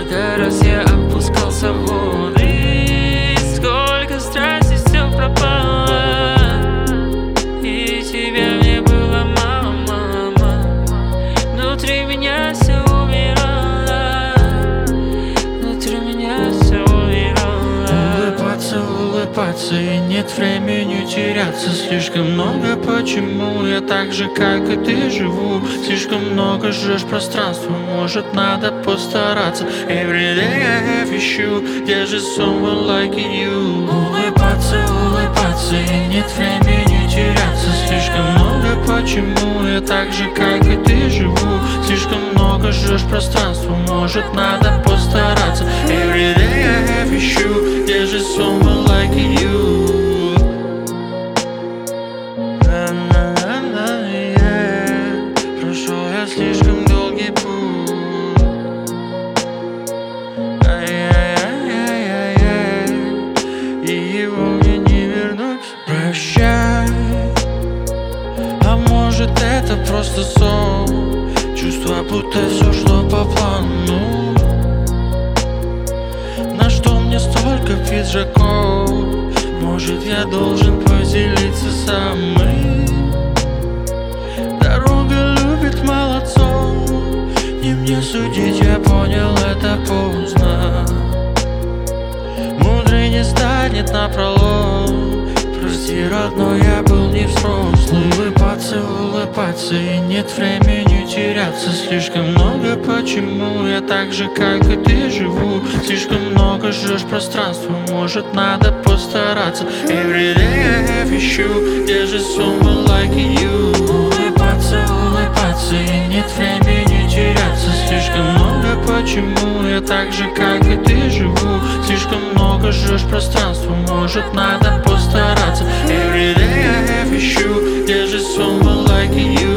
Сколько раз я опускался в воды, сколько страсти все пропало, и тебя мне было мало, мало. Внутри меня все умирало, внутри меня все умирало. Улыбаться, и нет времени теряться. Слишком много почему я так же, как и ты, живу. Слишком много жжешь пространство, может надо постараться. Every day I have issue, there's just someone like you. Улыбаться, и нет времени теряться. Слишком много почему я так же, как и ты, живу. Слишком много жжешь пространство, может надо постараться. Every day I have issue, there's just someone like you. Прошел я слишком долгий путь, и его мне не вернуть. Прощай, а может это просто сон. Чувства, будто все шло по плану. На что мне столько пиджаков? Может, я должен поделиться самым? Дорога любит молодцов, не мне судить, я понял это поздно. Мудрый не станет напролом. Прости, родной, я был не взрослый. Улыбаться, и нет времени теряться. Слишком много почему я так же, как и ты, живу. Слишком много жжешь пространство, может надо постараться. Every day I have issue, there's just someone like you. Улыбаться, и нет времени теряться. Слишком много почему я так же, как и ты, живу. Слишком много жжешь пространство, может надо постараться. Every day I have issue, there's just someone like you.